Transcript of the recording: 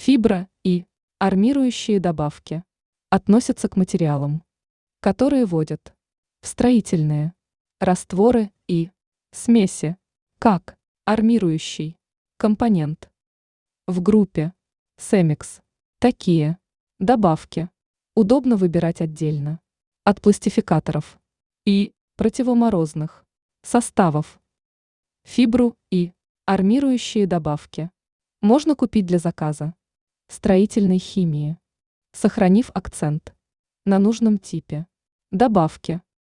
Фибра и армирующие добавки относятся к материалам, которые вводят в строительные растворы и смеси, как армирующий компонент. В группе Cemix такие добавки удобно выбирать отдельно от пластификаторов и противоморозных составов. Фибру и армирующие добавки можно купить для заказа строительной химии, сохранив акцент на нужном типе добавки.